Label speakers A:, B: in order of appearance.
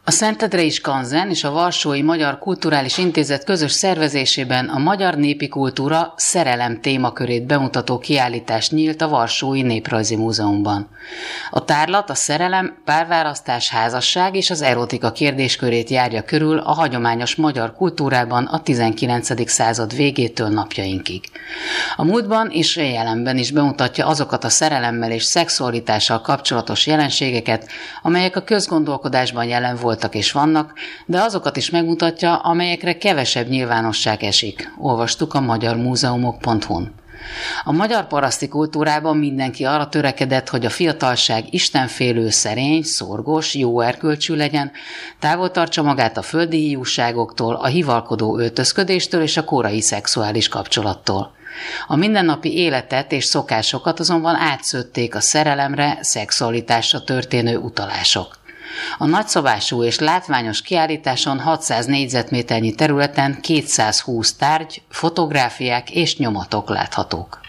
A: A Szentendrei Skanzen és a Varsói Magyar Kulturális Intézet közös szervezésében a magyar népi kultúra szerelem témakörét bemutató kiállítás nyílt a Varsói Néprajzi Múzeumban. A tárlat a szerelem, párválasztás, házasság és az erotika kérdéskörét járja körül a hagyományos magyar kultúrában a 19. század végétől napjainkig. A múltban és a jelenben is bemutatja azokat a szerelemmel és szexualitással kapcsolatos jelenségeket, amelyek a közgondolkodásban jelen voltak és vannak, de azokat is megmutatja, amelyekre kevesebb nyilvánosság esik. Olvastuk a magyarmúzeumok.hu-n. A magyar paraszti kultúrában mindenki arra törekedett, hogy a fiatalság istenfélő, szerény, szorgos, jó erkölcsű legyen, távol tartsa magát a földi hiúságoktól, a hivalkodó öltözködéstől és a korai szexuális kapcsolattól. A mindennapi életet és szokásokat azonban átszőtték a szerelemre, szexualitásra történő utalások. A nagyszabású és látványos kiállításon 600 négyzetméternyi területen 220 tárgy, fotográfiák és nyomatok láthatók.